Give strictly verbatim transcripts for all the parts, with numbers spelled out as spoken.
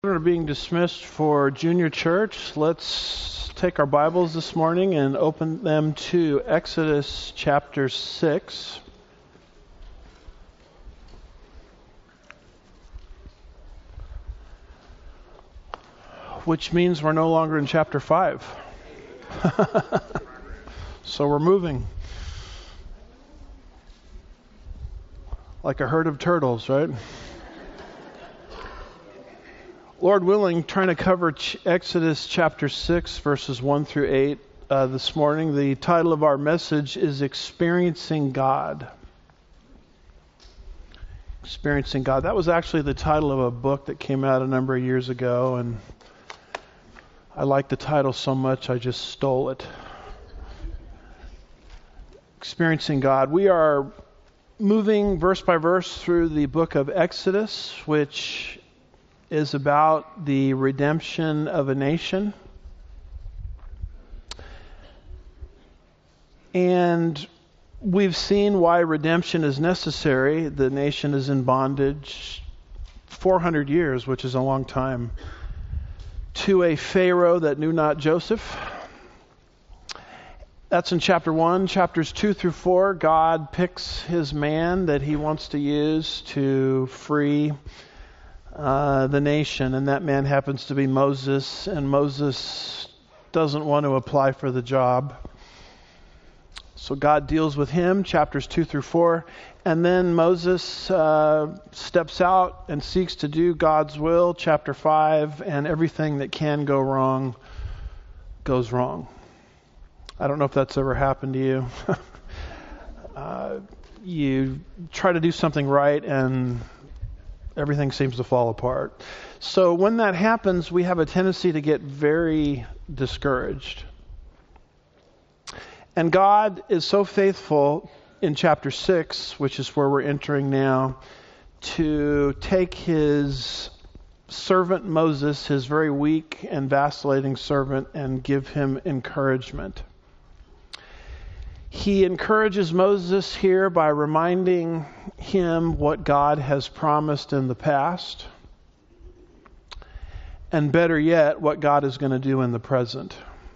Children are being dismissed for junior church. Let's take our Bibles this morning and open them to Exodus chapter six. Which means we're no longer in chapter five. So we're moving. Like a herd of turtles, right? Lord willing, trying to cover Ch- Exodus chapter six, verses one through eight uh, this morning. The title of our message is Experiencing God. Experiencing God. That was actually the title of a book that came out a number of years ago, and I liked the title so much I just stole it. Experiencing God. We are moving verse by verse through the book of Exodus, which is about the redemption of a nation. And we've seen why redemption is necessary. The nation is in bondage four hundred years, which is a long time, to a Pharaoh that knew not Joseph. That's in chapter one. Chapters two through four, God picks his man that he wants to use to free Uh, the nation, and that man happens to be Moses, and Moses doesn't want to apply for the job. So God deals with him, chapters two through four, and then Moses uh, steps out and seeks to do God's will, chapter five, and everything that can go wrong goes wrong. I don't know if that's ever happened to you. uh, you try to do something right, and everything seems to fall apart. So when that happens, we have a tendency to get very discouraged. And God is so faithful in chapter six, which is where we're entering now, to take his servant Moses, his very weak and vacillating servant, and give him encouragement. He encourages Moses here by reminding him what God has promised in the past, and better yet, what God is going to do in the present.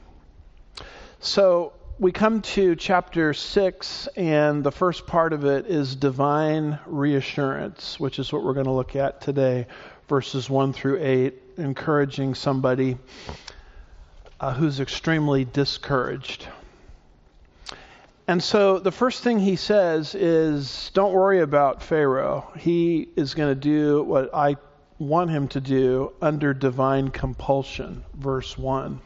So we come to chapter six, and the first part of it is divine reassurance, which is what we're going to look at today, verses one through eight, encouraging somebody uh, who's extremely discouraged. And so the first thing he says is, don't worry about Pharaoh. He is going to do what I want him to do under divine compulsion. Verse one.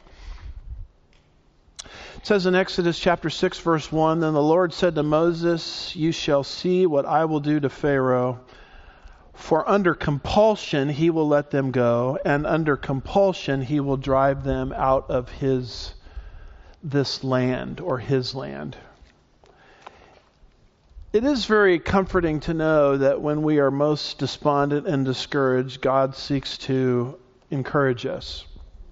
It says in Exodus chapter six, verse one, Then the Lord said to Moses, You shall see what I will do to Pharaoh. For under compulsion he will let them go, and under compulsion he will drive them out of his this land, or his land. It is very comforting to know that when we are most despondent and discouraged, God seeks to encourage us.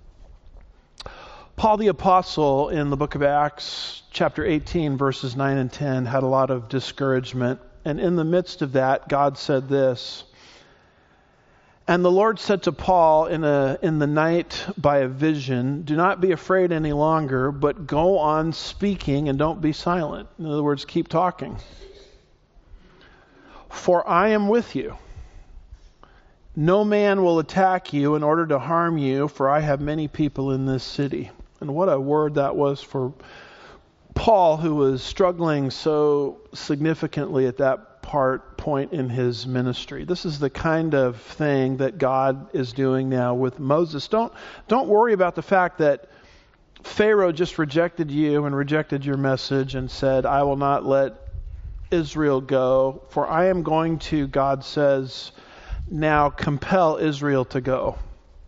Paul the Apostle in the book of Acts, chapter eighteen, verses nine and ten, had a lot of discouragement. And in the midst of that, God said this, And the Lord said to Paul in a in the night by a vision, Do not be afraid any longer, but go on speaking and don't be silent. In other words, keep talking. For I am with you. No man will attack you in order to harm you, for I have many people in this city. And what a word that was for Paul, who was struggling so significantly at that part point in his ministry. This is the kind of thing that God is doing now with Moses. Don't don't worry about the fact that Pharaoh just rejected you and rejected your message and said, I will not let Israel go, for I am going to, God says, now compel Israel to go.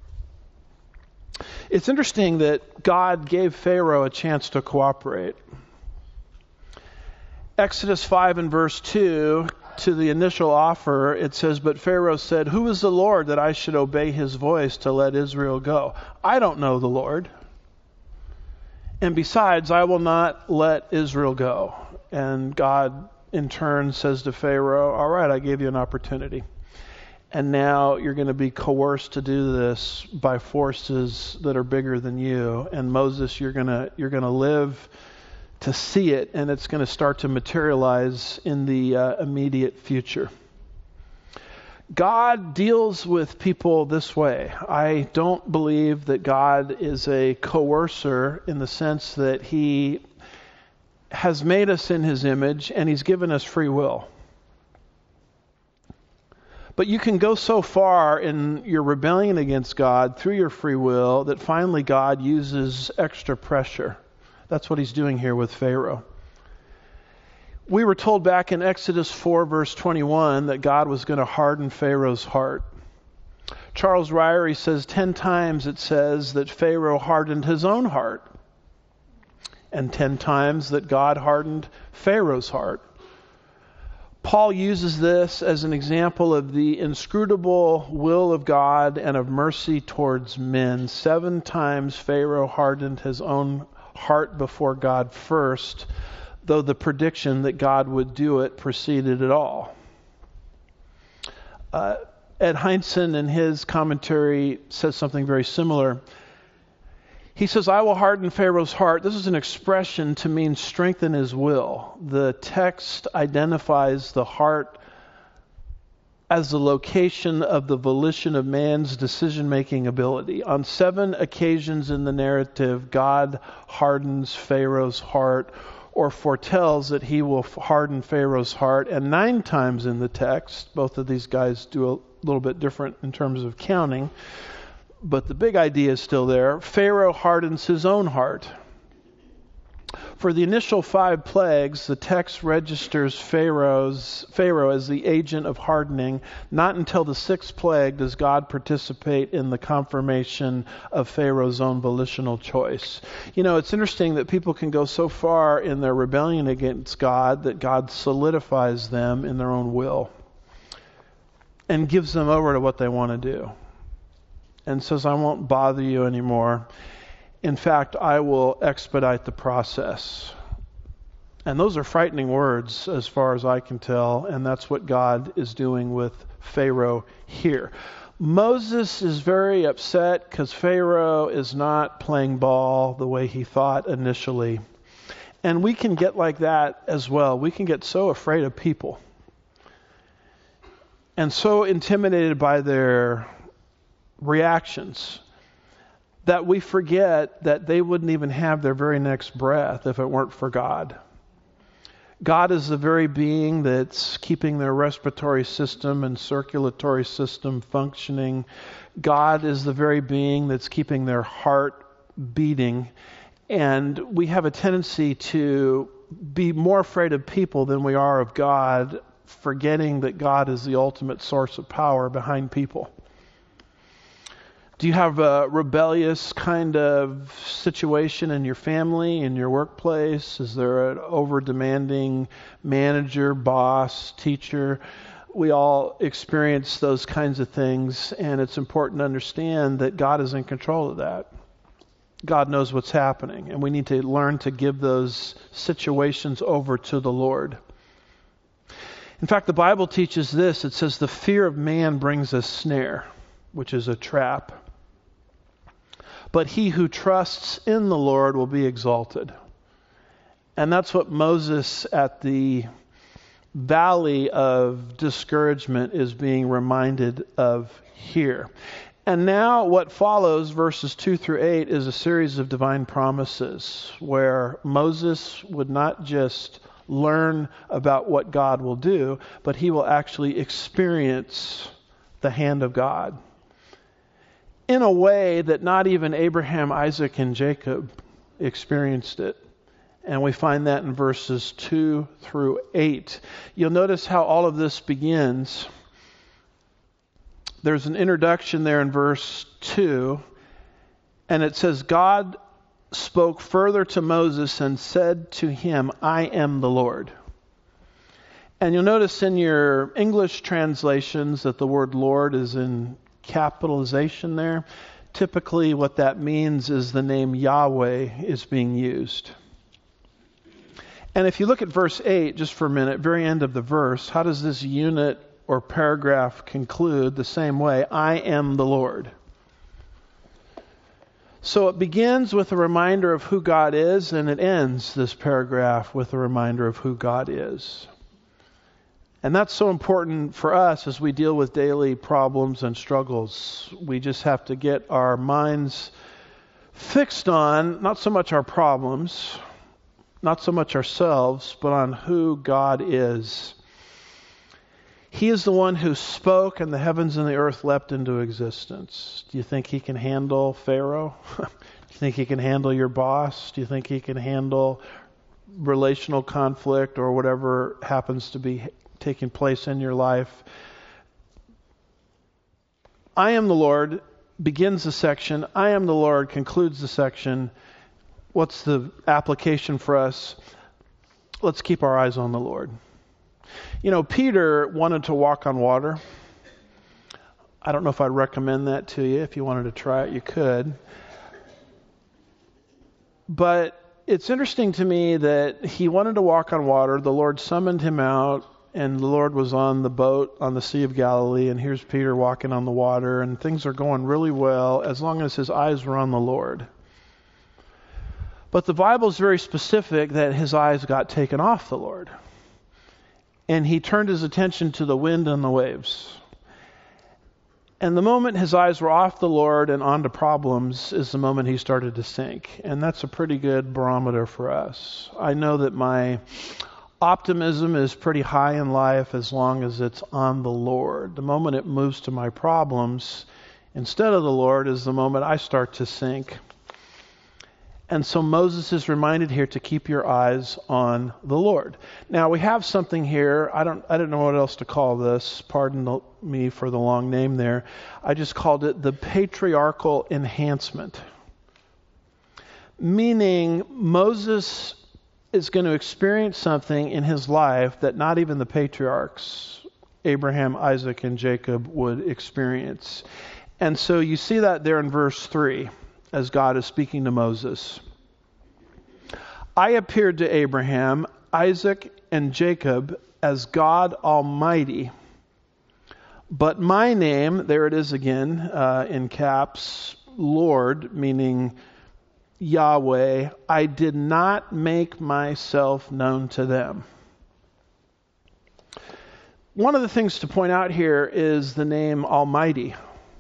It's interesting that God gave Pharaoh a chance to cooperate. Exodus five and verse two, to the initial offer, it says, But Pharaoh said, Who is the Lord that I should obey his voice to let Israel go? I don't know the Lord. And besides, I will not let Israel go. And God in turn says to Pharaoh, all right, I gave you an opportunity. and now you're going to be coerced to do this by forces that are bigger than you. And Moses, you're going to you're going to live to see it, and it's going to start to materialize in the uh, immediate future. God deals with people this way. I don't believe that God is a coercer in the sense that He has made us in His image and He's given us free will. But you can go so far in your rebellion against God through your free will that finally God uses extra pressure. That's what He's doing here with Pharaoh. We were told back in Exodus four, verse twenty-one, that God was going to harden Pharaoh's heart. Charles Ryrie says ten times it says that Pharaoh hardened his own heart, and ten times that God hardened Pharaoh's heart. Paul uses this as an example of the inscrutable will of God and of mercy towards men. Seven times Pharaoh hardened his own heart before God first, though the prediction that God would do it preceded it all. Uh, Ed Hindson in his commentary says something very similar. He says, I will harden Pharaoh's heart. This is an expression to mean strengthen his will. The text identifies the heart as the location of the volition of man's decision-making ability. On seven occasions in the narrative, God hardens Pharaoh's heart, or foretells that He will harden Pharaoh's heart. And nine times in the text, both of these guys do a little bit different in terms of counting, but the big idea is still there. Pharaoh hardens his own heart. For the initial five plagues, the text registers Pharaoh's, Pharaoh as the agent of hardening. Not until the sixth plague does God participate in the confirmation of Pharaoh's own volitional choice. You know, it's interesting that people can go so far in their rebellion against God that God solidifies them in their own will and gives them over to what they want to do, and says, I won't bother you anymore. In fact, I will expedite the process. And those are frightening words as far as I can tell, and that's what God is doing with Pharaoh here. Moses is very upset because Pharaoh is not playing ball the way he thought initially. And we can get like that as well. We can get so afraid of people and so intimidated by their reactions that we forget that they wouldn't even have their very next breath if it weren't for God. God is the very being that's keeping their respiratory system and circulatory system functioning. God is the very being that's keeping their heart beating. And we have a tendency to be more afraid of people than we are of God, forgetting that God is the ultimate source of power behind people. Do you have a rebellious kind of situation in your family, in your workplace? Is there an over-demanding manager, boss, teacher? We all experience those kinds of things, and it's important to understand that God is in control of that. God knows what's happening, and we need to learn to give those situations over to the Lord. In fact, the Bible teaches this. It says, the fear of man brings a snare, which is a trap. But he who trusts in the Lord will be exalted. And that's what Moses at the valley of discouragement is being reminded of here. And now what follows, verses two through eight, is a series of divine promises where Moses would not just learn about what God will do, but he will actually experience the hand of God in a way that not even Abraham, Isaac, and Jacob experienced it. And we find that in verses two through eight. You'll notice how all of this begins. There's an introduction there in verse two, and it says, God spoke further to Moses and said to him, I am the Lord. And you'll notice in your English translations that the word Lord is in capitalization there. Typically what that means is the name Yahweh is being used. And if you look at verse eight, just for a minute, very end of the verse, how does this unit or paragraph conclude the same way: I am the Lord. So it begins with a reminder of who God is, and it ends this paragraph with a reminder of who God is. And that's so important for us as we deal with daily problems and struggles. We just have to get our minds fixed on not so much our problems, not so much ourselves, but on who God is. He is the one who spoke and the heavens and the earth leapt into existence. Do you think he can handle Pharaoh? Do you think he can handle your boss? Do you think he can handle relational conflict or whatever happens to be taking place in your life? I am the Lord begins the section. I am the Lord concludes the section. What's the application for us? Let's keep our eyes on the Lord. You know, Peter wanted to walk on water. I don't know if I'd recommend that to you. If you wanted to try it, you could. But it's interesting to me that he wanted to walk on water. The Lord summoned him out, and the Lord was on the boat on the Sea of Galilee, and here's Peter walking on the water, and things are going really well as long as his eyes were on the Lord. But the Bible is very specific that his eyes got taken off the Lord. And he turned his attention to the wind and the waves. And the moment his eyes were off the Lord and onto problems is the moment he started to sink. And that's a pretty good barometer for us. I know that my optimism is pretty high in life as long as it's on the Lord. The moment it moves to my problems instead of the Lord is the moment I start to sink. And so Moses is reminded here to keep your eyes on the Lord. Now we have something here. I don't I don't know what else to call this. Pardon the, me for the long name there. I just called it the patriarchal enhancement. Meaning Moses is going to experience something in his life that not even the patriarchs, Abraham, Isaac, and Jacob, would experience. And so you see that there in verse three. As God is speaking to Moses. I appeared to Abraham, Isaac, and Jacob as God Almighty. But my name, there it is again, uh, in caps, Lord, meaning Yahweh, I did not make myself known to them. One of the things to point out here is the name Almighty.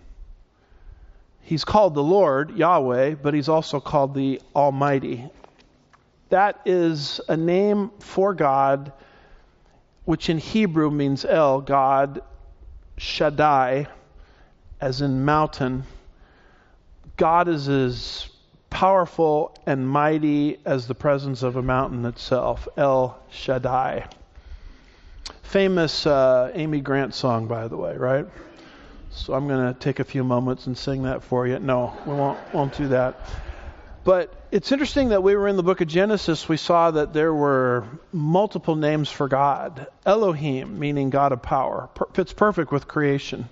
He's called the Lord, Yahweh, but he's also called the Almighty. That is a name for God, which in Hebrew means El, God, Shaddai, as in mountain. God is as powerful and mighty as the presence of a mountain itself, El Shaddai. Famous uh, Amy Grant song, by the way, right? So I'm going to take a few moments and sing that for you. No, we won't, won't do that. But it's interesting that we were in the book of Genesis. We saw that there were multiple names for God. Elohim, meaning God of power, per- fits perfect with creation.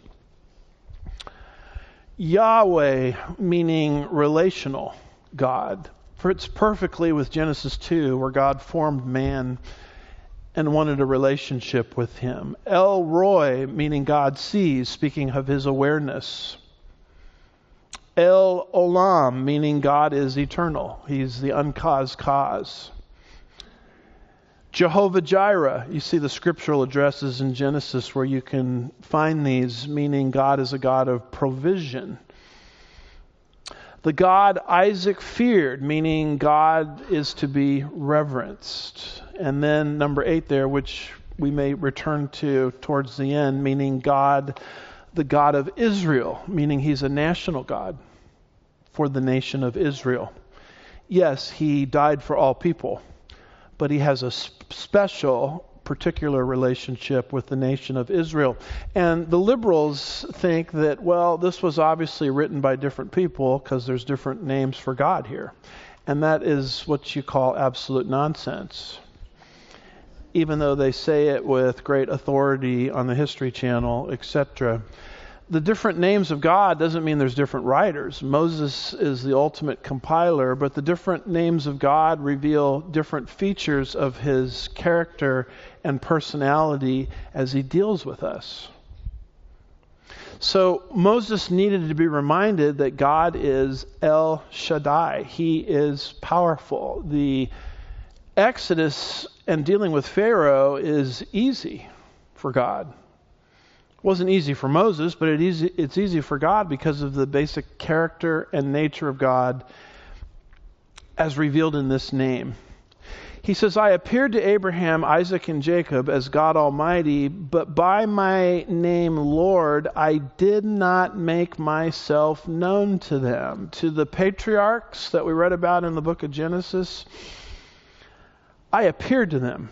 Yahweh, meaning relational God, fits perfectly with Genesis two, where God formed man and wanted a relationship with him. El Roi, meaning God sees, speaking of his awareness. El Olam, meaning God is eternal. He's the uncaused cause. Jehovah Jireh, you see the scriptural addresses in Genesis where you can find these, meaning God is a God of provision. The God Isaac feared, meaning God is to be reverenced. And then number eight there, which we may return to towards the end, meaning God, the God of Israel, meaning he's a national God for the nation of Israel. Yes, he died for all people, but he has a special, particular relationship with the nation of Israel. And the liberals think that, well, this was obviously written by different people because there's different names for God here. And that is what you call absolute nonsense. Even though they say it with great authority on the History Channel, et cetera. the different names of God doesn't mean there's different writers. Moses is the ultimate compiler, but the different names of God reveal different features of his character and personality as he deals with us. So Moses needed to be reminded that God is El Shaddai. He is powerful. The Exodus and dealing with Pharaoh is easy for God. It wasn't easy for Moses, but it easy, it's easy for God because of the basic character and nature of God as revealed in this name. He says, I appeared to Abraham, Isaac, and Jacob as God Almighty, but by my name Lord, I did not make myself known to them. To the patriarchs that we read about in the book of Genesis, I appeared to them.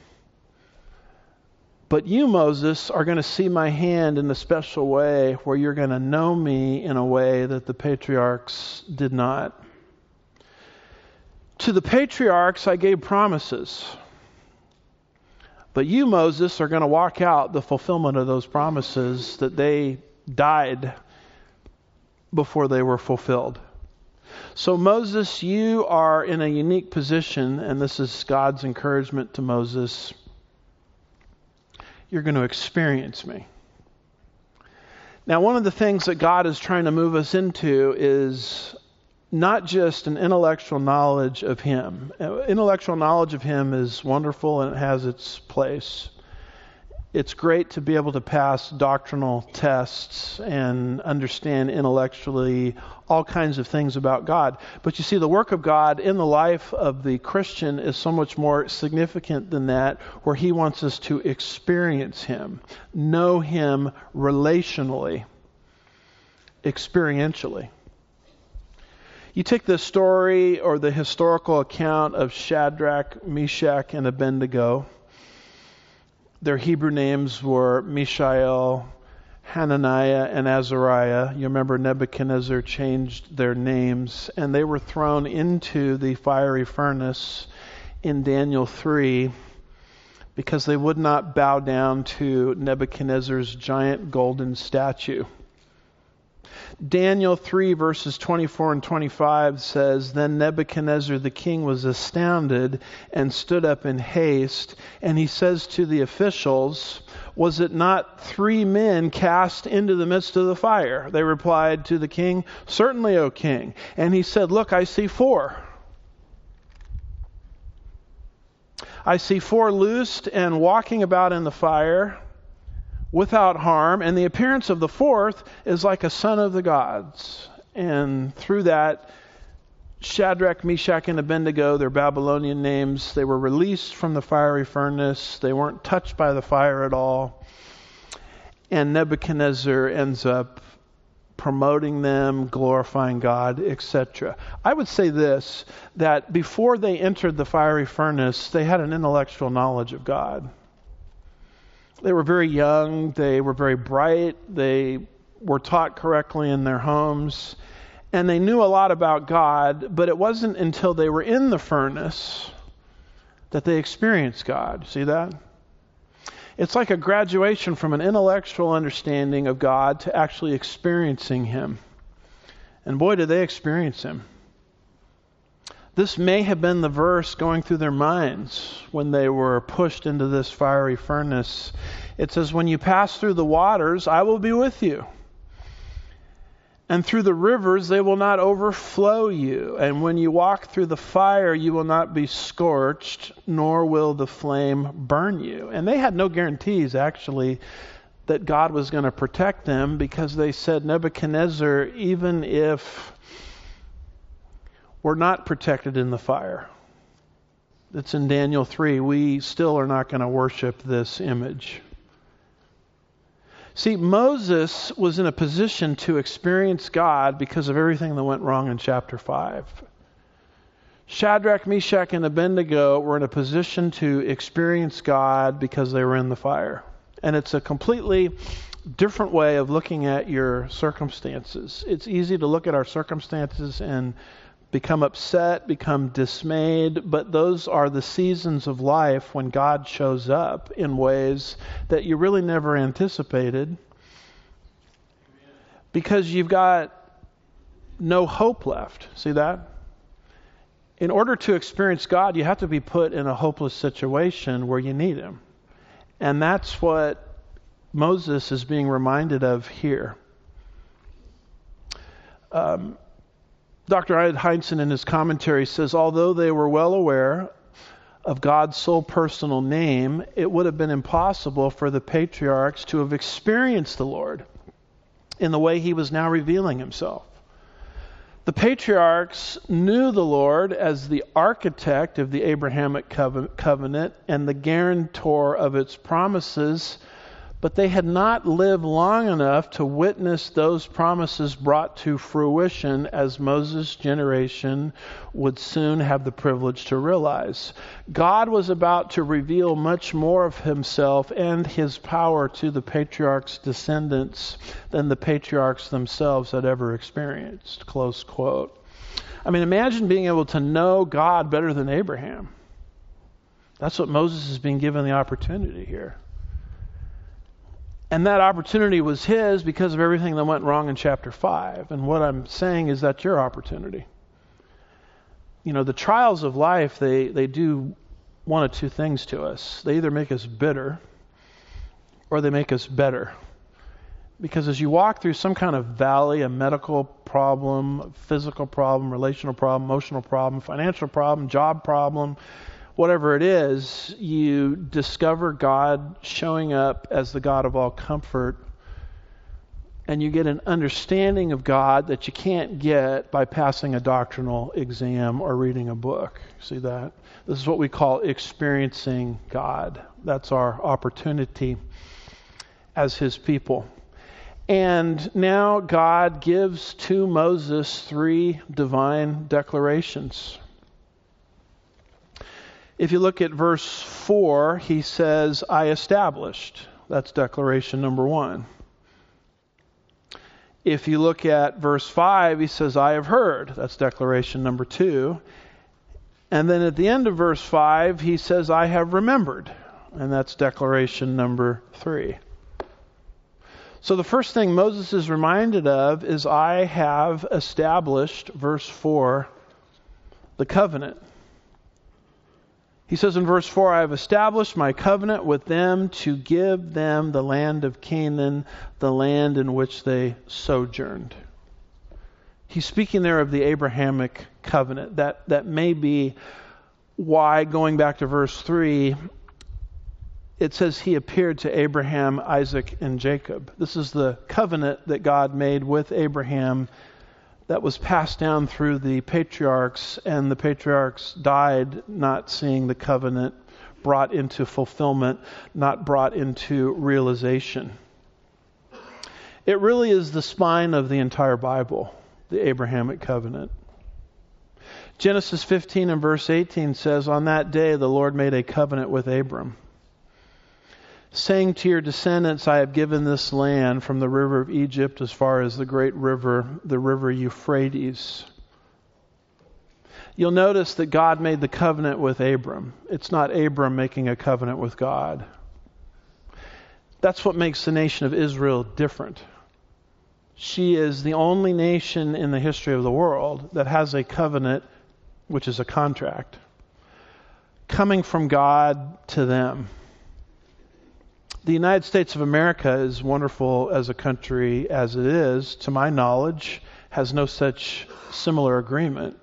But you, Moses, are going to see my hand in a special way where you're going to know me in a way that the patriarchs did not. To the patriarchs, I gave promises. But you, Moses, are going to walk out the fulfillment of those promises that they died before they were fulfilled. So Moses, you are in a unique position, and this is God's encouragement to Moses. You're going to experience me. Now, one of the things that God is trying to move us into is not just an intellectual knowledge of Him. Intellectual knowledge of Him is wonderful and it has its place. It's great to be able to pass doctrinal tests and understand intellectually all kinds of things about God. But you see, the work of God in the life of the Christian is so much more significant than that, where He wants us to experience Him, know Him relationally, experientially. You take the story or the historical account of Shadrach, Meshach, and Abednego. Their Hebrew names were Mishael, Hananiah, and Azariah. You remember Nebuchadnezzar changed their names, and they were thrown into the fiery furnace in Daniel three because they would not bow down to Nebuchadnezzar's giant golden statue. Daniel three verses twenty-four and twenty-five says, Then Nebuchadnezzar the king was astounded and stood up in haste, and he says to the officials, Was it not three men cast into the midst of the fire? They replied to the king, Certainly, O king. And he said, Look, I see four. I see four loosed and walking about in the fire without harm, and the appearance of the fourth is like a son of the gods. And through that, Shadrach, Meshach, and Abednego, their Babylonian names, they were released from the fiery furnace. They weren't touched by the fire at all. And Nebuchadnezzar ends up promoting them, glorifying God, et cetera. I would say this, that before they entered the fiery furnace, they had an intellectual knowledge of God. They were very young, they were very bright, they were taught correctly in their homes, and they knew a lot about God, but it wasn't until they were in the furnace that they experienced God. See that? It's like a graduation from an intellectual understanding of God to actually experiencing Him. And boy, did they experience Him. This may have been the verse going through their minds when they were pushed into this fiery furnace. It says, When you pass through the waters, I will be with you. And through the rivers, they will not overflow you. And when you walk through the fire, you will not be scorched, nor will the flame burn you. And they had no guarantees, actually, that God was going to protect them, because they said, Nebuchadnezzar, even if we're not protected in the fire, it's in Daniel three, we still are not going to worship this image. See, Moses was in a position to experience God because of everything that went wrong in chapter five. Shadrach, Meshach, and Abednego were in a position to experience God because they were in the fire. And it's a completely different way of looking at your circumstances. It's easy to look at our circumstances and become upset, become dismayed, but those are the seasons of life when God shows up in ways that you really never anticipated. because you've got no hope left. See that? In order to experience God, you have to be put in a hopeless situation where you need Him. And that's what Moses is being reminded of here. Um, Doctor Ed Heinzen in his commentary says, although they were well aware of God's sole personal name, it would have been impossible for the patriarchs to have experienced the Lord in the way He was now revealing Himself. The patriarchs knew the Lord as the architect of the Abrahamic covenant and the guarantor of its promises, but they had not lived long enough to witness those promises brought to fruition, as Moses' generation would soon have the privilege to realize. God was about to reveal much more of Himself and His power to the patriarchs' descendants than the patriarchs themselves had ever experienced. Close quote. I mean, imagine being able to know God better than Abraham. That's what Moses is being given the opportunity here. And that opportunity was his because of everything that went wrong in chapter five. And what I'm saying is that's your opportunity. You know, the trials of life, they, they do one of two things to us. They either make us bitter or they make us better. Because as you walk through some kind of valley, a medical problem, physical problem, relational problem, emotional problem, financial problem, job problem, whatever it is, you discover God showing up as the God of all comfort, and you get an understanding of God that you can't get by passing a doctrinal exam or reading a book. See that? This is what we call experiencing God. That's our opportunity as His people. And now God gives to Moses three divine declarations. If you look at verse four, he says, I established. That's declaration number one. If you look at verse five, he says, I have heard. That's declaration number two. And then at the end of verse five, he says, I have remembered. And that's declaration number three. So the first thing Moses is reminded of is, I have established, verse four, the covenant. He says in verse four, I have established my covenant with them to give them the land of Canaan, the land in which they sojourned. He's speaking there of the Abrahamic covenant. That, that may be why, going back to verse three, it says He appeared to Abraham, Isaac, and Jacob. This is the covenant that God made with Abraham that was passed down through the patriarchs, and the patriarchs died not seeing the covenant brought into fulfillment, not brought into realization. It really is the spine of the entire Bible, the Abrahamic covenant. Genesis fifteen and verse eighteen says, on that day the Lord made a covenant with Abram, saying to your descendants, I have given this land from the river of Egypt as far as the great river, the river Euphrates. You'll notice that God made the covenant with Abram. It's not Abram making a covenant with God. That's what makes the nation of Israel different. She is the only nation in the history of the world that has a covenant, which is a contract, coming from God to them. The United States of America, as wonderful as a country as it is, to my knowledge, has no such similar agreement.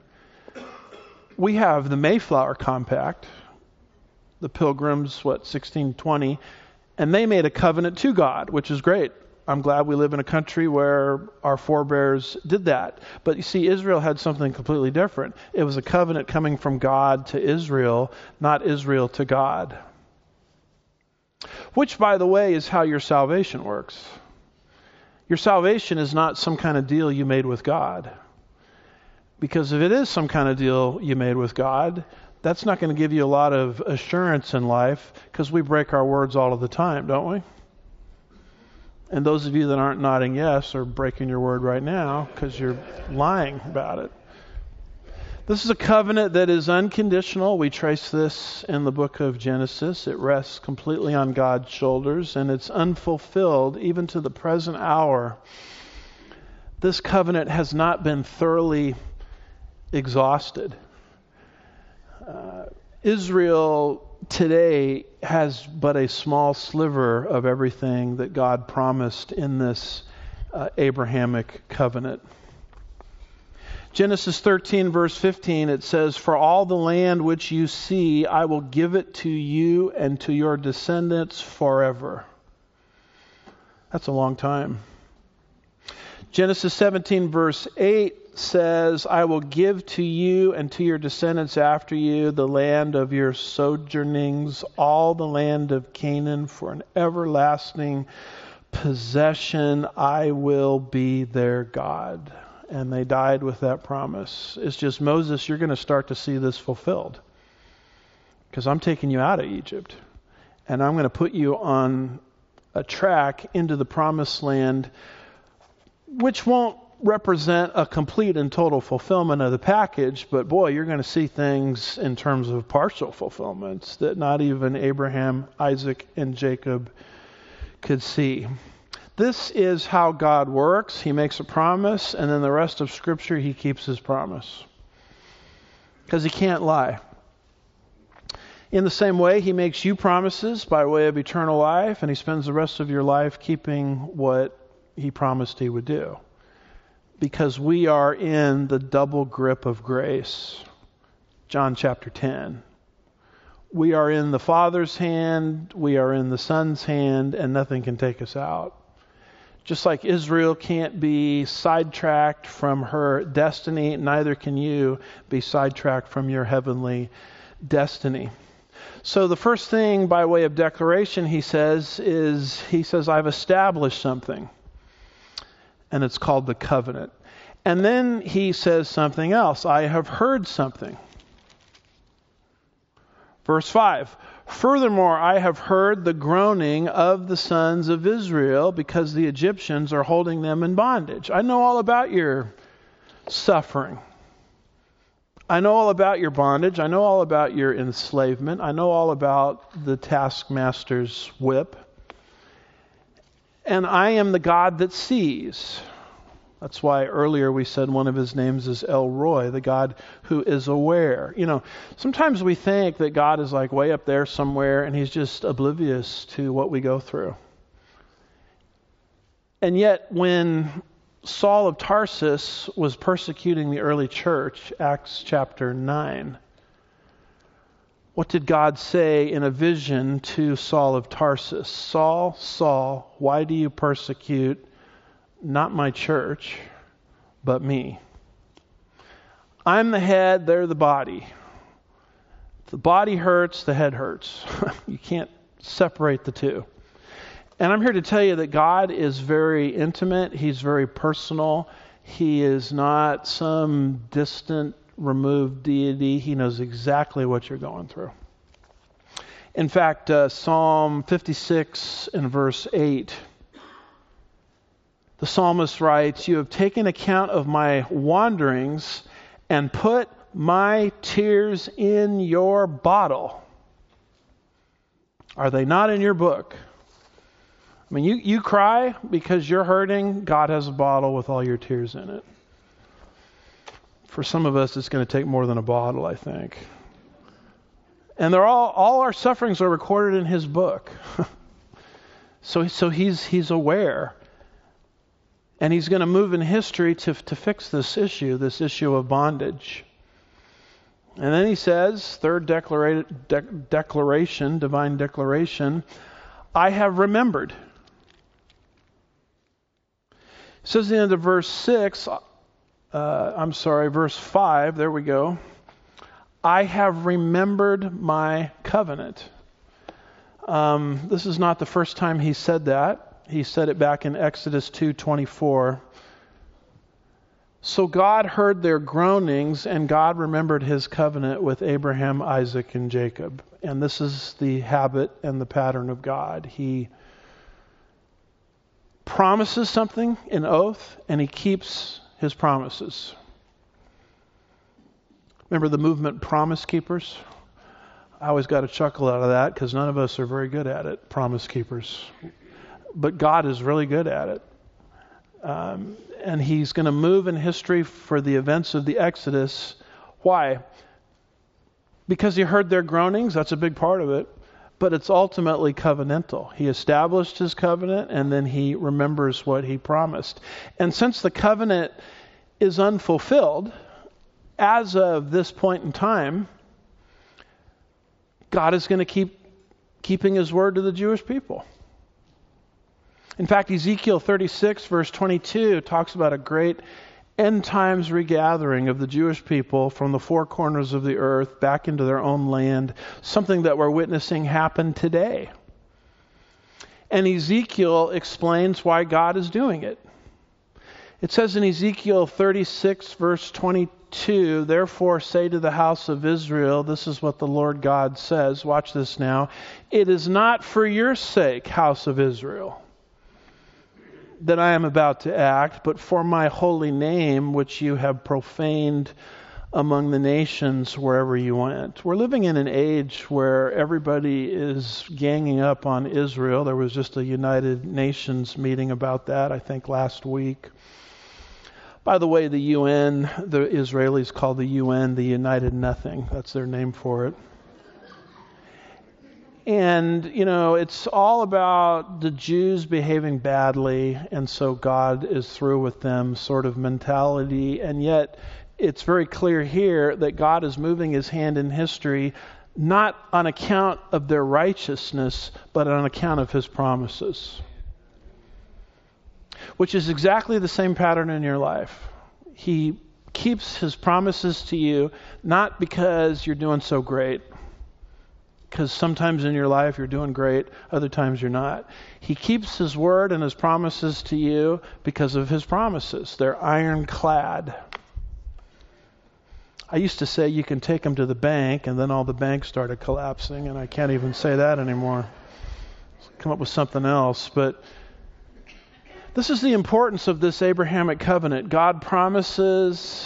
We have the Mayflower Compact, the Pilgrims, what, sixteen twenty, and they made a covenant to God, which is great. I'm glad we live in a country where our forebears did that. But you see, Israel had something completely different. It was a covenant coming from God to Israel, not Israel to God. Which, by the way, is how your salvation works. Your salvation is not some kind of deal you made with God. Because if it is some kind of deal you made with God, that's not going to give you a lot of assurance in life, because we break our words all of the time, don't we? And those of you that aren't nodding yes are breaking your word right now because you're lying about it. This is a covenant that is unconditional. We trace this in the book of Genesis. It rests completely on God's shoulders, and it's unfulfilled even to the present hour. this covenant has not been thoroughly exhausted. Uh, Israel today has but a small sliver of everything that God promised in this uh, Abrahamic covenant. Genesis thirteen, verse fifteen, it says, "For all the land which you see, I will give it to you and to your descendants forever." That's a long time. Genesis seventeen, verse eight says, "I will give to you and to your descendants after you the land of your sojournings, all the land of Canaan, for an everlasting possession. I will be their God." And they died with that promise. It's just, Moses, you're going to start to see this fulfilled. Because I'm taking you out of Egypt. And I'm going to put you on a track into the promised land, which won't represent a complete and total fulfillment of the package, but boy, you're going to see things in terms of partial fulfillments that not even Abraham, Isaac, and Jacob could see. This is how God works. He makes a promise, and then the rest of Scripture, He keeps His promise. Because He can't lie. In the same way, He makes you promises by way of eternal life, and He spends the rest of your life keeping what He promised He would do. Because we are in the double grip of grace. John chapter ten. We are in the Father's hand, we are in the Son's hand, and nothing can take us out. Just like Israel can't be sidetracked from her destiny, neither can you be sidetracked from your heavenly destiny. So the first thing by way of declaration he says is, he says, I've established something. And it's called the covenant. And then he says something else. I have heard something. Verse five. Furthermore, I have heard the groaning of the sons of Israel because the Egyptians are holding them in bondage. I know all about your suffering. I know all about your bondage. I know all about your enslavement. I know all about the taskmaster's whip. And I am the God that sees. That's why earlier we said one of His names is El Roi, the God who is aware. You know, sometimes we think that God is like way up there somewhere and He's just oblivious to what we go through. And yet when Saul of Tarsus was persecuting the early church, Acts chapter nine, what did God say in a vision to Saul of Tarsus? Saul, Saul, why do you persecute not my church, but me? I'm the head, they're the body. If the body hurts, the head hurts. You can't separate the two. And I'm here to tell you that God is very intimate. He's very personal. He is not some distant, removed deity. He knows exactly what you're going through. In fact, uh, Psalm fifty-six and verse eight, the psalmist writes, "You have taken account of my wanderings and put my tears in your bottle. Are they not in your book?" I mean, you, you cry because you're hurting. God has a bottle with all your tears in it. For some of us, it's going to take more than a bottle, I think. And they're all all our sufferings are recorded in His book. so so he's he's aware. And He's going to move in history to, to fix this issue, this issue of bondage. And then He says, third declara- de- declaration, divine declaration, I have remembered. It says at the end of verse six, uh, I'm sorry, verse five, there we go. I have remembered my covenant. Um, this is not the first time He said that. He said it back in Exodus two twenty-four. So God heard their groanings, and God remembered His covenant with Abraham, Isaac, and Jacob. And this is the habit and the pattern of God. He promises something in oath, and He keeps His promises. Remember the movement Promise Keepers? I always got a chuckle out of that because none of us are very good at it, Promise Keepers. But God is really good at it. Um, and he's going to move in history for the events of the Exodus. Why? Because he heard their groanings. That's a big part of it. But it's ultimately covenantal. He established his covenant, and then he remembers what he promised. And since the covenant is unfulfilled, as of this point in time, God is going to keep keeping his word to the Jewish people. In fact, Ezekiel thirty-six, verse twenty-two, talks about a great end times regathering of the Jewish people from the four corners of the earth back into their own land, something that we're witnessing happen today. And Ezekiel explains why God is doing it. It says in Ezekiel thirty-six, verse twenty-two, "Therefore say to the house of Israel," this is what the Lord God says, watch this now, "It is not for your sake, house of Israel, that I am about to act, but for my holy name, which you have profaned among the nations wherever you went." We're living in an age where everybody is ganging up on Israel. There was just a United Nations meeting about that, I think, last week. By the way, the U N, the Israelis call the U N the United Nothing. That's their name for it. And, you know, it's all about the Jews behaving badly, and so God is through with them sort of mentality. And yet, it's very clear here that God is moving his hand in history, not on account of their righteousness, but on account of his promises. Which is exactly the same pattern in your life. He keeps his promises to you, not because you're doing so great, because sometimes in your life you're doing great, other times you're not. He keeps his word and his promises to you because of his promises. They're ironclad. I used to say you can take them to the bank, and then all the banks started collapsing, and I can't even say that anymore. Come up with something else. But this is the importance of this Abrahamic covenant. God promises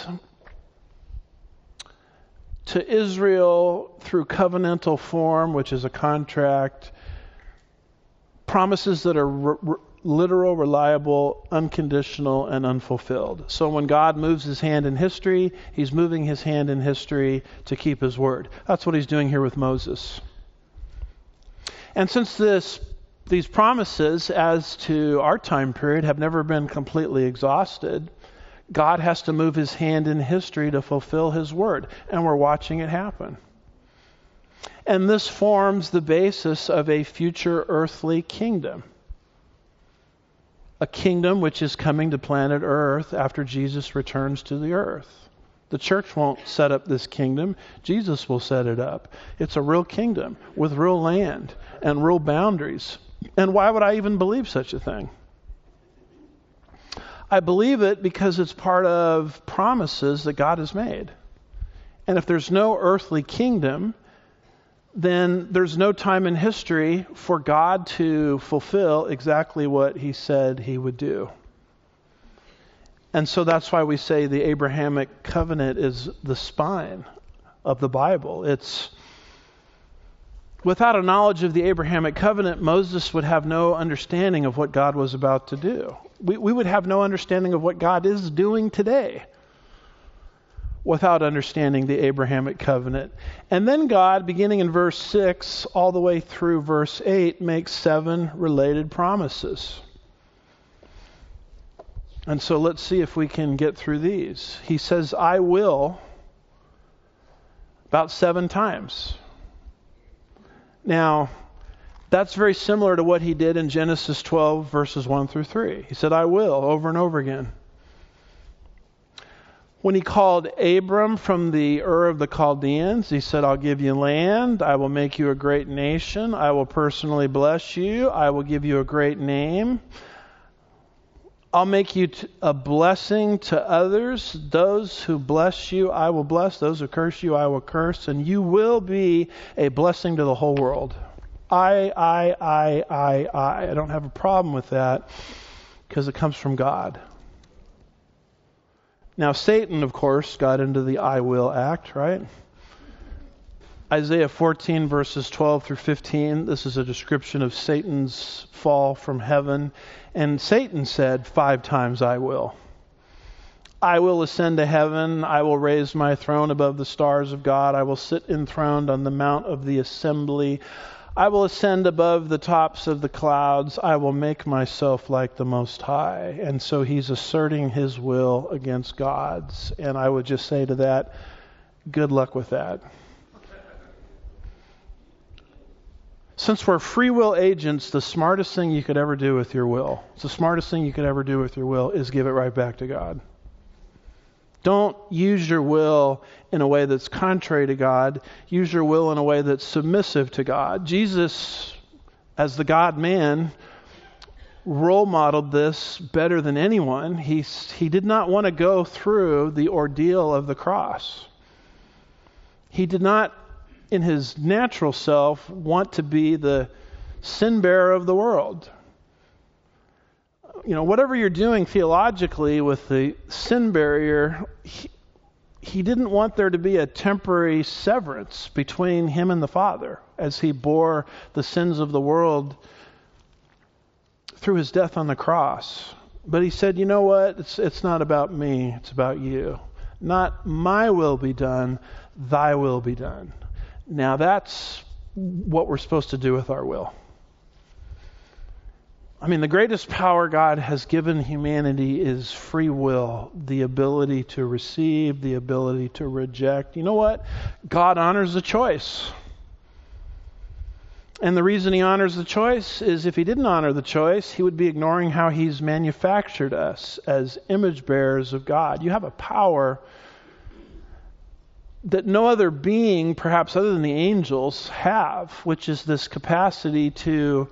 to Israel through covenantal form, which is a contract, promises that are re- re- literal, reliable, unconditional, and unfulfilled. So when God moves his hand in history, he's moving his hand in history to keep his word. That's what he's doing here with Moses. And since this, these promises as to our time period have never been completely exhausted, God has to move his hand in history to fulfill his word, and we're watching it happen. And this forms the basis of a future earthly kingdom. A kingdom which is coming to planet Earth after Jesus returns to the earth. The church won't set up this kingdom. Jesus will set it up. It's a real kingdom with real land and real boundaries. And why would I even believe such a thing? I believe it because it's part of promises that God has made. And if there's no earthly kingdom, then there's no time in history for God to fulfill exactly what he said he would do. And so that's why we say the Abrahamic covenant is the spine of the Bible. It's without a knowledge of the Abrahamic covenant, Moses would have no understanding of what God was about to do. We, we would have no understanding of what God is doing today without understanding the Abrahamic covenant. And then God, beginning in verse six all the way through verse eight, makes seven related promises. And so let's see if we can get through these. He says, "I will," about seven times. Now, that's very similar to what he did in Genesis twelve, verses one through three. He said, "I will," over and over again. When he called Abram from the Ur of the Chaldeans, he said, "I'll give you land. I will make you a great nation. I will personally bless you. I will give you a great name. I'll make you t- a blessing to others. Those who bless you, I will bless. Those who curse you, I will curse. And you will be a blessing to the whole world." I, I, I, I, I. I don't have a problem with that because it comes from God. Now, Satan, of course, got into the "I will" act, right? Isaiah fourteen, verses twelve through fifteen. This is a description of Satan's fall from heaven. And Satan said five times, "I will." I will ascend to heaven. I will raise my throne above the stars of God. I will sit enthroned on the mount of the assembly. I will ascend above the tops of the clouds. I will make myself like the Most High. And so he's asserting his will against God's. And I would just say to that, good luck with that. Since we're free will agents, the smartest thing you could ever do with your will, the smartest thing you could ever do with your will is give it right back to God. Don't use your will in a way that's contrary to God. Use your will in a way that's submissive to God. Jesus, as the God-man, role modeled this better than anyone. He, he did not want to go through the ordeal of the cross. He did not, in his natural self, want to be the sin bearer of the world. You know, whatever you're doing theologically with the sin barrier, he, he didn't want there to be a temporary severance between him and the Father as he bore the sins of the world through his death on the cross. But he said, you know what? It's, it's not about me. It's about you. Not my will be done, thy will be done. Now that's what we're supposed to do with our will. I mean, the greatest power God has given humanity is free will, the ability to receive, the ability to reject. You know what? God honors the choice. And the reason he honors the choice is if he didn't honor the choice, he would be ignoring how he's manufactured us as image bearers of God. You have a power that no other being, perhaps other than the angels, have, which is this capacity to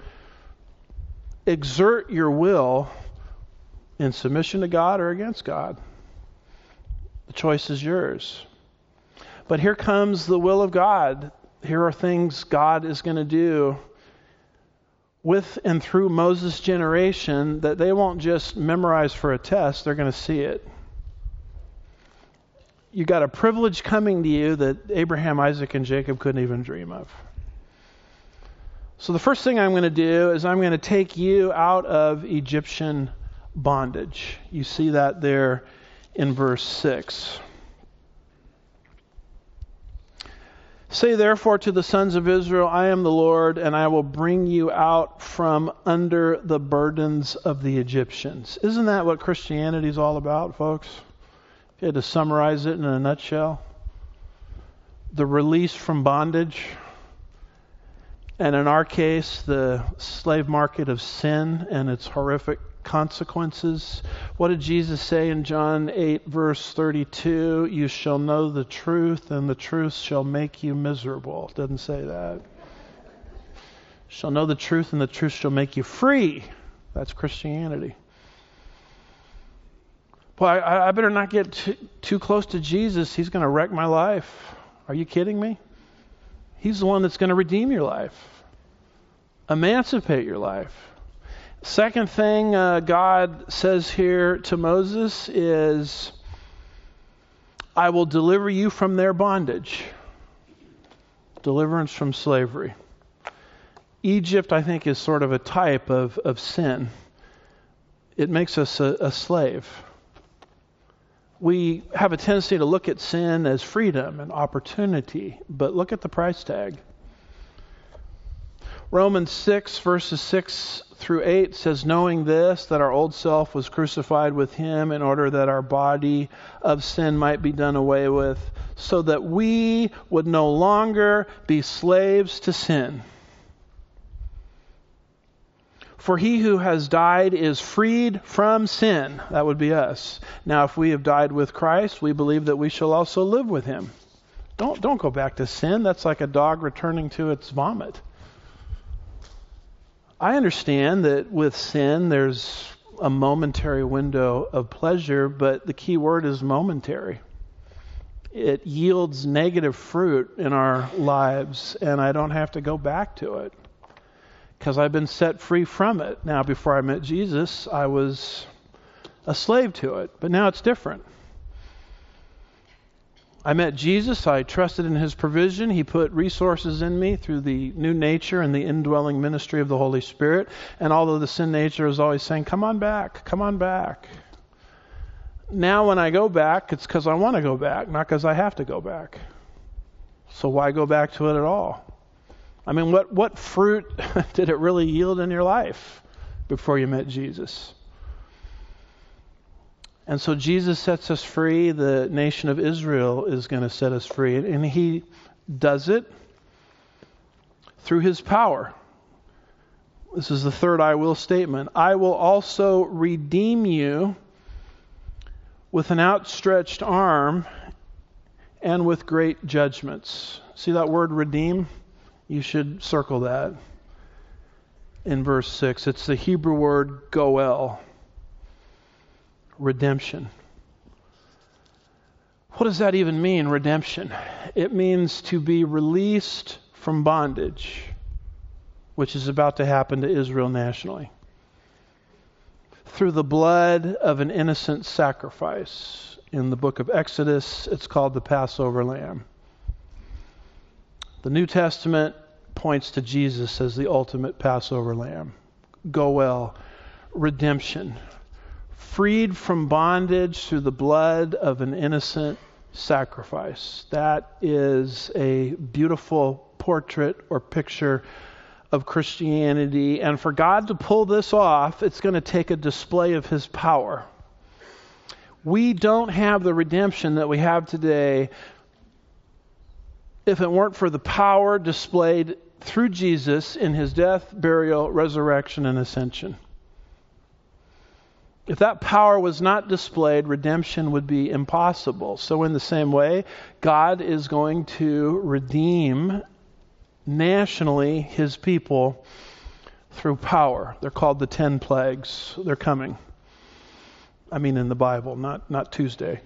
exert your will in submission to God or against God. The choice is yours. But here comes the will of God. Here are things God is going to do with and through Moses' generation that they won't just memorize for a test, they're going to see it. You got a privilege coming to you that Abraham, Isaac, and Jacob couldn't even dream of. So the first thing I'm going to do is I'm going to take you out of Egyptian bondage. You see that there in verse six. Say therefore to the sons of Israel, I am the Lord, and I will bring you out from under the burdens of the Egyptians. Isn't that what Christianity is all about, folks? If you had to summarize it in a nutshell, the release from bondage. And in our case, the slave market of sin and its horrific consequences. What did Jesus say in John eight, verse thirty-two? You shall know the truth, and the truth shall make you miserable. It doesn't say that. Shall know the truth, and the truth shall make you free. That's Christianity. Well, I, I better not get too, too close to Jesus. He's going to wreck my life. Are you kidding me? He's the one that's going to redeem your life, emancipate your life. Second thing uh, God says here to Moses is, I will deliver you from their bondage. Deliverance from slavery. Egypt, I think, is sort of a type of, of sin. It makes us a, a slave. We have a tendency to look at sin as freedom and opportunity, but look at the price tag. Romans six, verses six through eight says, knowing this, that our old self was crucified with him in order that our body of sin might be done away with, so that we would no longer be slaves to sin. For he who has died is freed from sin. That would be us. Now, if we have died with Christ, we believe that we shall also live with him. Don't, don't go back to sin. That's like a dog returning to its vomit. I understand that with sin, there's a momentary window of pleasure, but the key word is momentary. It yields negative fruit in our lives, and I don't have to go back to it, because I've been set free from it. Now, before I met Jesus, I was a slave to it, but now it's different. I met Jesus. I trusted in his provision. He put resources in me through the new nature and the indwelling ministry of the Holy Spirit. And although the sin nature is always saying, come on back, come on back, Now when I go back, it's because I want to go back, not because I have to go back. So why go back to it at all? I mean, what, what fruit did it really yield in your life before you met Jesus? And so Jesus sets us free. The nation of Israel is going to set us free. And he does it through his power. This is the third I will statement. I will also redeem you with an outstretched arm and with great judgments. See that word redeem? You should circle that in verse six. It's the Hebrew word goel, redemption. What does that even mean, redemption? It means to be released from bondage, which is about to happen to Israel nationally, through the blood of an innocent sacrifice. In the book of Exodus, it's called the Passover lamb. The New Testament points to Jesus as the ultimate Passover lamb. Goel, redemption. Freed from bondage through the blood of an innocent sacrifice. That is a beautiful portrait or picture of Christianity. And for God to pull this off, it's going to take a display of his power. We don't have the redemption that we have today if it weren't for the power displayed through Jesus in his death, burial, resurrection, and ascension. If that power was not displayed, redemption would be impossible. So in the same way, God is going to redeem nationally his people through power. They're called the ten plagues. They're coming. I mean in the Bible, not, not Tuesday.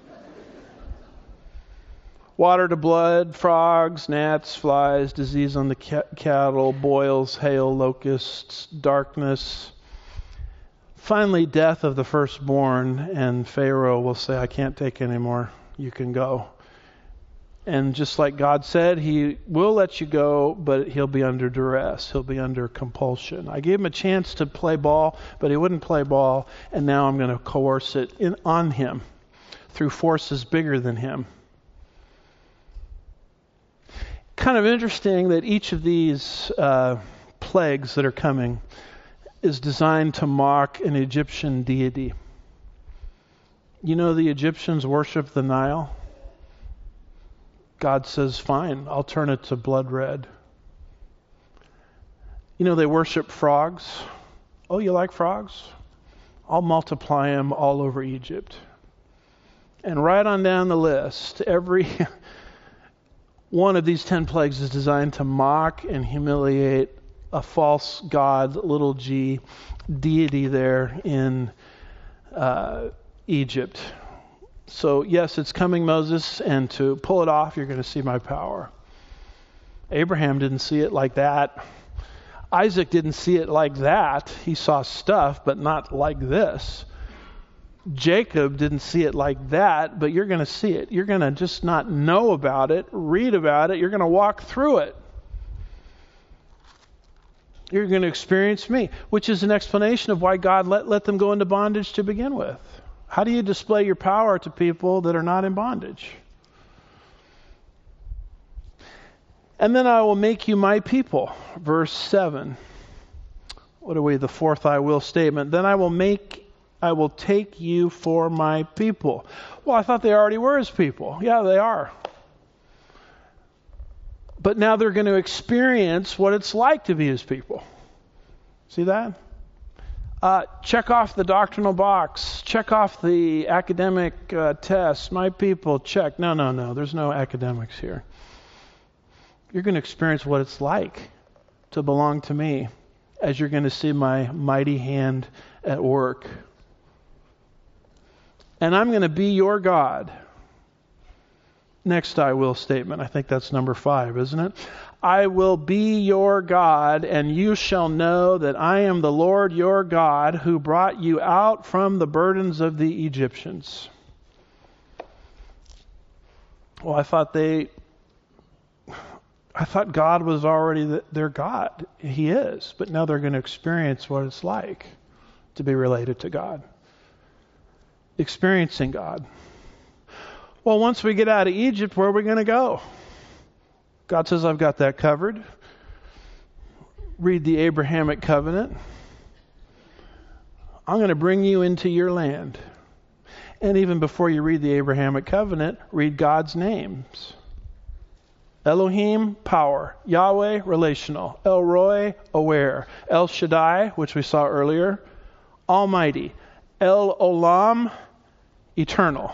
Water to blood, frogs, gnats, flies, disease on the ca- cattle, boils, hail, locusts, darkness. Finally, death of the firstborn, and Pharaoh will say, I can't take any more. You can go. And just like God said, he will let you go, but he'll be under duress. He'll be under compulsion. I gave him a chance to play ball, but he wouldn't play ball, and now I'm going to coerce it in, on him through forces bigger than him. Kind of interesting that each of these uh, plagues that are coming is designed to mock an Egyptian deity. You know, the Egyptians worship the Nile. God says, fine, I'll turn it to blood red. You know, they worship frogs. Oh, you like frogs? I'll multiply them all over Egypt. And right on down the list, every one of these ten plagues is designed to mock and humiliate a false god, little g, deity there in uh, Egypt. So yes, it's coming, Moses, and to pull it off, you're going to see my power. Abraham didn't see it like that. Isaac didn't see it like that. He saw stuff, but not like this. Jacob didn't see it like that, but you're going to see it. You're going to just not know about it, read about it. You're going to walk through it. You're going to experience me, which is an explanation of why God let, let them go into bondage to begin with. How do you display your power to people that are not in bondage? And then I will make you my people. Verse seven. What are we? The fourth I will statement. Then I will make, I will take you for my people. Well, I thought they already were his people. Yeah, they are. But now they're going to experience what it's like to be his people. See that? Uh, check off the doctrinal box. Check off the academic uh, tests. My people, check. No, no, no. There's no academics here. You're going to experience what it's like to belong to me as you're going to see my mighty hand at work. And I'm going to be your God. Next I will statement. I think that's number five, isn't it? I will be your God, and you shall know that I am the Lord your God who brought you out from the burdens of the Egyptians. Well, I thought they, I thought God was already the, their God. He is, but now they're going to experience what it's like to be related to God. experiencing God. Well, once we get out of Egypt, where are we going to go? God says, I've got that covered. Read the Abrahamic covenant. I'm going to bring you into your land. And even before you read the Abrahamic covenant, read God's names. Elohim, power. Yahweh, relational. El Roi, aware. El Shaddai, which we saw earlier, almighty. El Olam, eternal.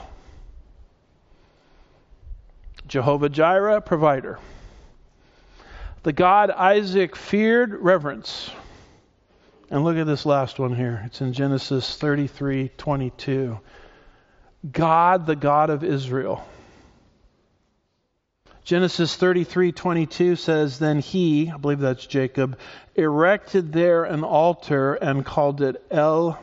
Jehovah Jireh, provider. The God Isaac feared, reverence. And look at this last one here. It's in Genesis thirty-three twenty-two. God, the God of Israel. Genesis thirty-three twenty-two says, then he, I believe that's Jacob, erected there an altar and called it El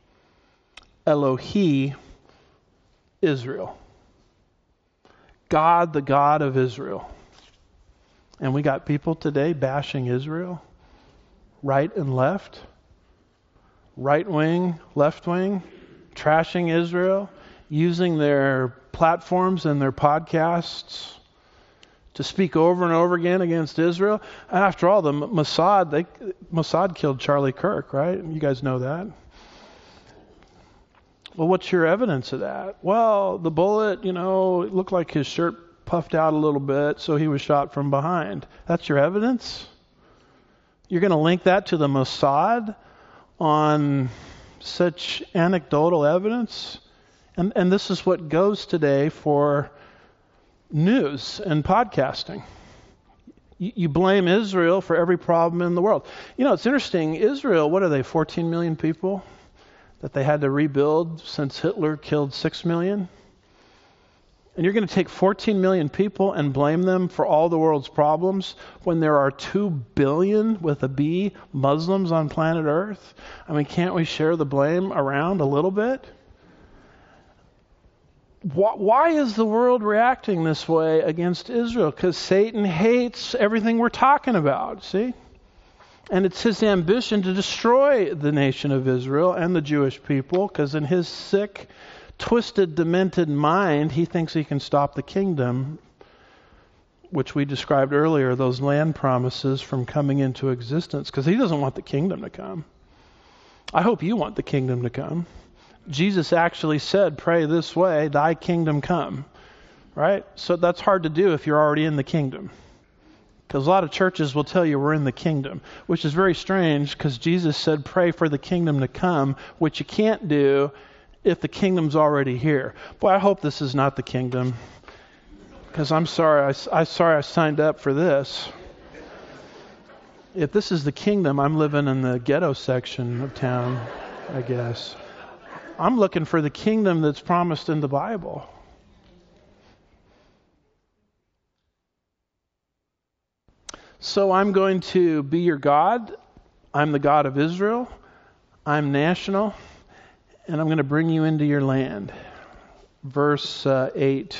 Elohi Israel. God, the God of Israel. And we got people today bashing Israel, right and left, right wing, left wing, trashing Israel, using their platforms and their podcasts to speak over and over again against Israel. After all, the Mossad, they, Mossad killed Charlie Kirk, right? You guys know that. Well, what's your evidence of that? Well, the bullet, you know, it looked like his shirt puffed out a little bit, so he was shot from behind. That's your evidence? You're going to link that to the Mossad on such anecdotal evidence? And, and this is what goes today for news and podcasting. You, you blame Israel for every problem in the world. You know, it's interesting. Israel, what are they, fourteen million people that they had to rebuild since Hitler killed six million? And you're going to take fourteen million people and blame them for all the world's problems when there are two billion, with a B, Muslims on planet Earth? I mean, can't we share the blame around a little bit? Why is the world reacting this way against Israel? Because Satan hates everything we're talking about, see? And it's his ambition to destroy the nation of Israel and the Jewish people, because in his sick, twisted, demented mind, he thinks he can stop the kingdom, which we described earlier, those land promises from coming into existence, because he doesn't want the kingdom to come. I hope you want the kingdom to come. Jesus actually said, pray this way, thy kingdom come. Right? So that's hard to do if you're already in the kingdom. Because a lot of churches will tell you we're in the kingdom, which is very strange because Jesus said, pray for the kingdom to come, which you can't do if the kingdom's already here. Boy, I hope this is not the kingdom, because I'm sorry, I, I'm sorry I signed up for this. If this is the kingdom, I'm living in the ghetto section of town, I guess. I'm looking for the kingdom that's promised in the Bible. So I'm going to be your God. I'm the God of Israel. I'm national. And I'm going to bring you into your land. Verse uh, eight.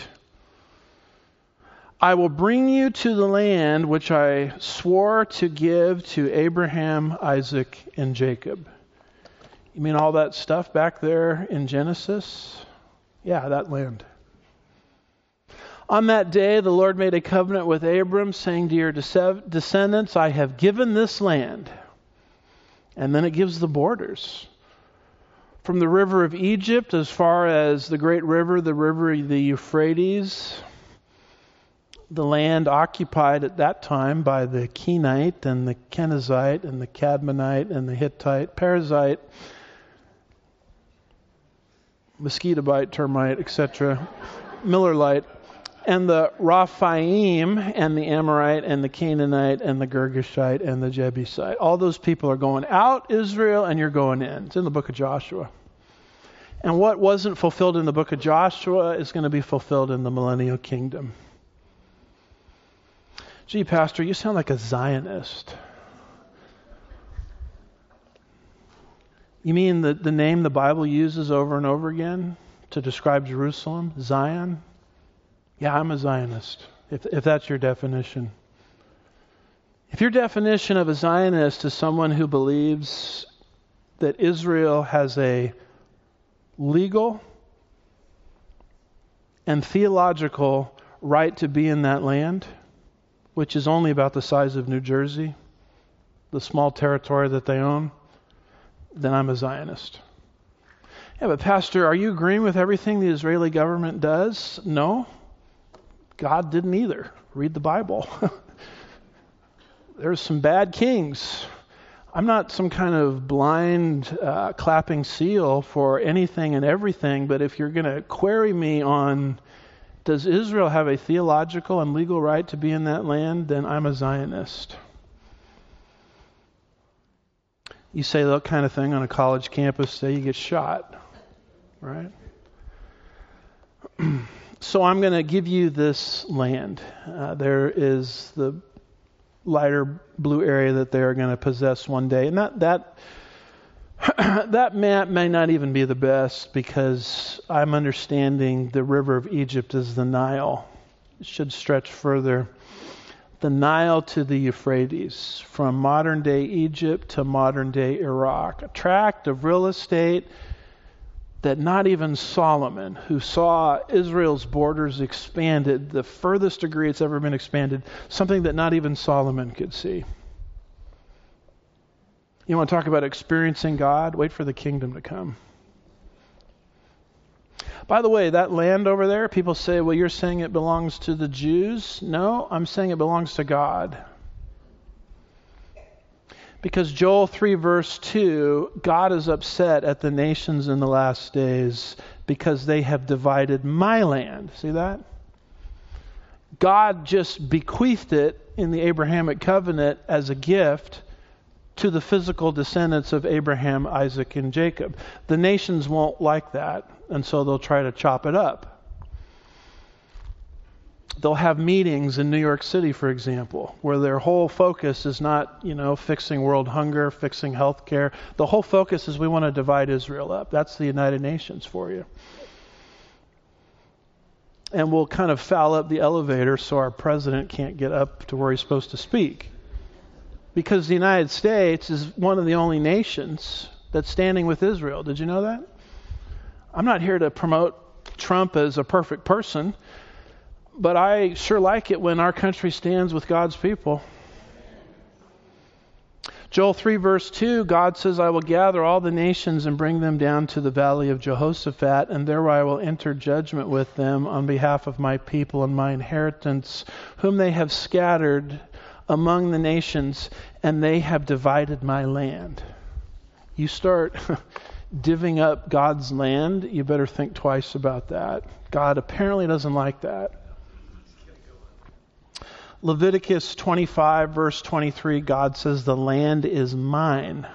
I will bring you to the land which I swore to give to Abraham, Isaac, and Jacob. You mean all that stuff back there in Genesis? Yeah, that land. On that day, the Lord made a covenant with Abram, saying to your descendants, I have given this land. And then it gives the borders. From the river of Egypt as far as the great river, the river of the Euphrates, the land occupied at that time by the Kenite and the Kenizzite and the Cadmonite and the Hittite, Perizzite, mosquitobite, termite, et cetera, Millerite, and the Raphaim and the Amorite and the Canaanite and the Girgashite and the Jebusite. All those people are going out, Israel, and you're going in. It's in the book of Joshua. And what wasn't fulfilled in the book of Joshua is going to be fulfilled in the millennial kingdom. Gee, Pastor, you sound like a Zionist. You mean the, the name the Bible uses over and over again to describe Jerusalem? Zion? Yeah, I'm a Zionist, if if that's your definition. If your definition of a Zionist is someone who believes that Israel has a legal, and theological right to be in that land, which is only about the size of New Jersey, the small territory that they own, then I'm a Zionist. Yeah, but Pastor, are you agreeing with everything the Israeli government does? No. God didn't either. Read the Bible. There's some bad kings. I'm not some kind of blind uh, clapping seal for anything and everything, but if you're going to query me on does Israel have a theological and legal right to be in that land, then I'm a Zionist. You say that kind of thing on a college campus, say you get shot, right? So I'm going to give you this land. Uh, there is the lighter blue area that they are going to possess one day. And that that that map may not even be the best, because I'm understanding the river of Egypt is the Nile. It should stretch further. The Nile to the Euphrates, from modern day Egypt to modern day Iraq. A tract of real estate that not even Solomon, who saw Israel's borders expanded, the furthest degree it's ever been expanded, something that not even Solomon could see. You want to talk about experiencing God? Wait for the kingdom to come. By the way, that land over there, people say, well, you're saying it belongs to the Jews. No, I'm saying it belongs to God. Because Joel three verse two, God is upset at the nations in the last days because they have divided my land. See that? God just bequeathed it in the Abrahamic covenant as a gift to the physical descendants of Abraham, Isaac, and Jacob. The nations won't like that, and so they'll try to chop it up. They'll have meetings in New York City, for example, where their whole focus is not, you know, fixing world hunger, fixing health care. The whole focus is we want to divide Israel up. That's the United Nations for you. And we'll kind of foul up the elevator so our president can't get up to where he's supposed to speak. Because the United States is one of the only nations that's standing with Israel. Did you know that? I'm not here to promote Trump as a perfect person, but I sure like it when our country stands with God's people. Joel three verse two, God says, I will gather all the nations and bring them down to the valley of Jehoshaphat, and there I will enter judgment with them on behalf of my people and my inheritance, whom they have scattered among the nations, and they have divided my land. You start divvying up God's land, you better think twice about that. God apparently doesn't like that. Leviticus twenty-five verse twenty-three, God says, the land is mine,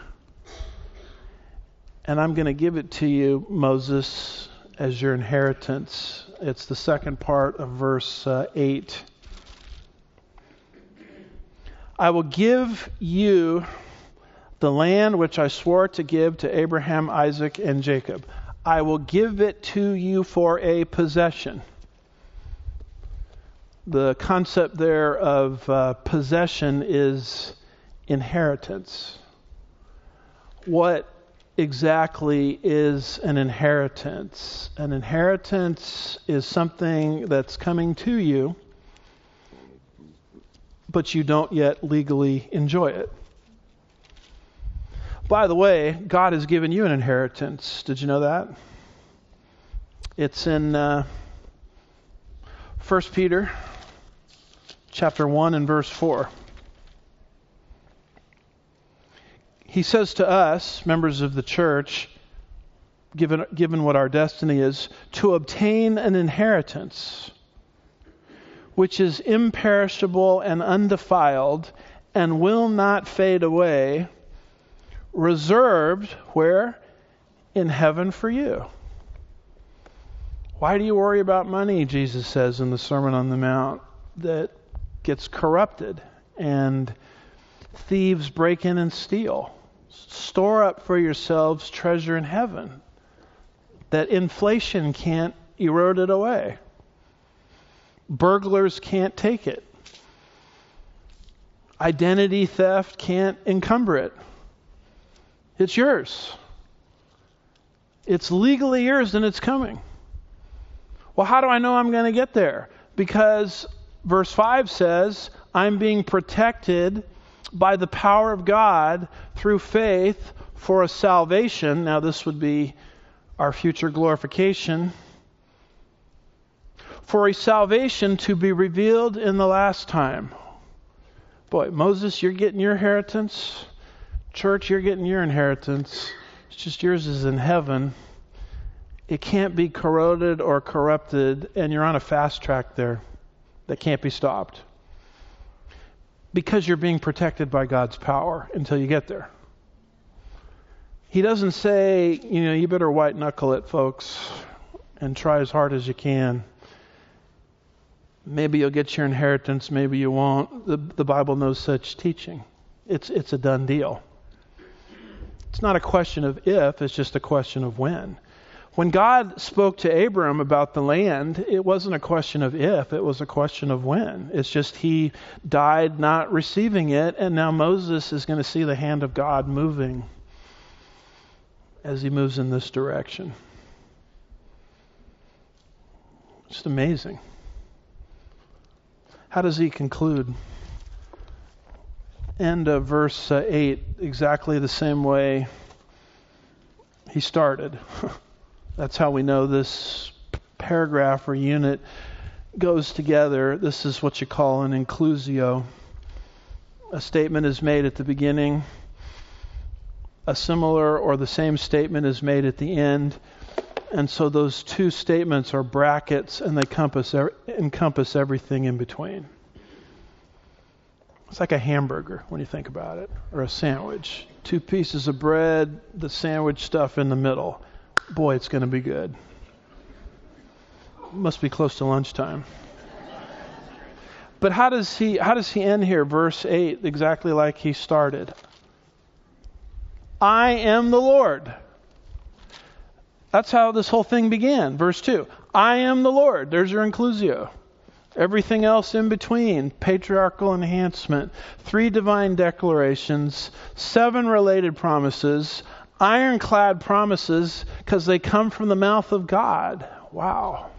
and I'm going to give it to you, Moses, as your inheritance. It's the second part of verse uh, eight. I will give you the land which I swore to give to Abraham, Isaac, and Jacob. I will give it to you for a possession. The concept there of uh, possession is inheritance. What exactly is an inheritance? An inheritance is something that's coming to you, but you don't yet legally enjoy it. By the way, God has given you an inheritance. Did you know that? It's in uh, First Peter chapter one and verse four. He says to us, members of the church, given, given what our destiny is, to obtain an inheritance which is imperishable and undefiled and will not fade away, reserved, where? In heaven for you. Why do you worry about money, Jesus says in the Sermon on the Mount, that gets corrupted and thieves break in and steal? Store up for yourselves treasure in heaven, that inflation can't erode it away. Burglars can't take it. Identity theft can't encumber it. It's yours. It's legally yours and it's coming. Well, how do I know I'm going to get there? Because verse five says, I'm being protected by the power of God through faith for a salvation. Now, this would be our future glorification. For a salvation to be revealed in the last time. Boy, Moses, you're getting your inheritance. Church, you're getting your inheritance. It's just yours is in heaven. It can't be corroded or corrupted, and you're on a fast track there that can't be stopped. Because you're being protected by God's power until you get there. He doesn't say, you know, you better white knuckle it, folks, and try as hard as you can. Maybe you'll get your inheritance, maybe you won't. The, the Bible knows such teaching. It's it's a done deal. It's not a question of if, it's just a question of when. When God spoke to Abram about the land, it wasn't a question of if, it was a question of when. It's just he died not receiving it, and now Moses is going to see the hand of God moving as he moves in this direction. Just amazing. How does he conclude? End of verse uh, eight, exactly the same way he started. That's how we know this paragraph or unit goes together. This is what you call an inclusio. A statement is made at the beginning. A similar or the same statement is made at the end. And so those two statements are brackets, and they encompass, encompass everything in between. It's like a hamburger when you think about it, or a sandwich. Two pieces of bread, the sandwich stuff in the middle. Boy, it's going to be good. Must be close to lunchtime. But how does he how does he end here? Verse eight, exactly like he started. I am the Lord. That's how this whole thing began. Verse two. I am the Lord. There's your inclusio. Everything else in between. Patriarchal enhancement. Three divine declarations. Seven related promises. Ironclad promises because they come from the mouth of God. Wow.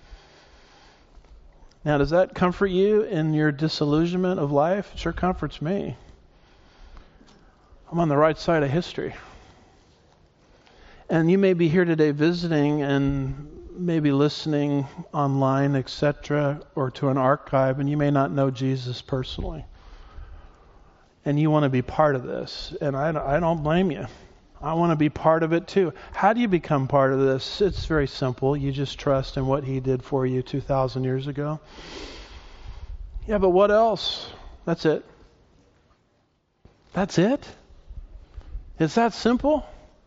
Now, does that comfort you in your disillusionment of life? It sure comforts me. I'm on the right side of history. And you may be here today visiting and maybe listening online, et cetera, or to an archive, and you may not know Jesus personally. And you want to be part of this. And I, I don't blame you. I want to be part of it too. How do you become part of this? It's very simple. You just trust in what he did for you two thousand years ago. Yeah, but what else? That's it. That's it? It's that simple?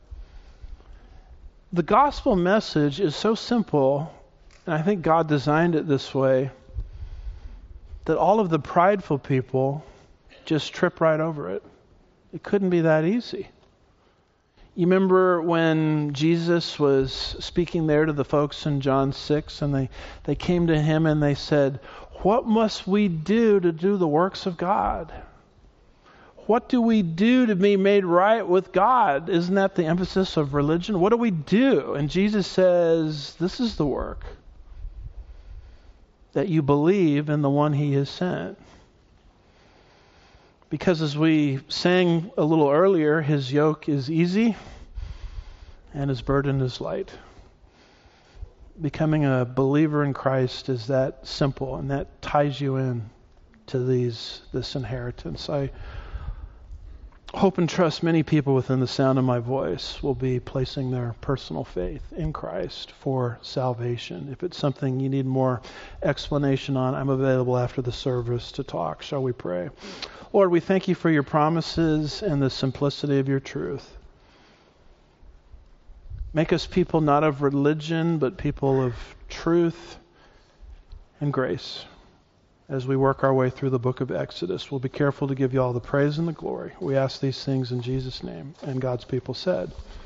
The gospel message is so simple, and I think God designed it this way, that all of the prideful people just trip right over it. It couldn't be that easy. You remember when Jesus was speaking there to the folks in John six, and they, they came to him and they said, what must we do to do the works of God? What do we do to be made right with God? Isn't that the emphasis of religion? What do we do? And Jesus says, this is the work. That you believe in the one he has sent. Because as we sang a little earlier, his yoke is easy and his burden is light. Becoming a believer in Christ is that simple, and that ties you in to these this inheritance. I hope and trust many people within the sound of my voice will be placing their personal faith in Christ for salvation. If it's something you need more explanation on, I'm available after the service to talk. Shall we pray? Lord, we thank you for your promises and the simplicity of your truth. Make us people not of religion, but people of truth and grace. As we work our way through the book of Exodus, we'll be careful to give you all the praise and the glory. We ask these things in Jesus' name. And God's people said,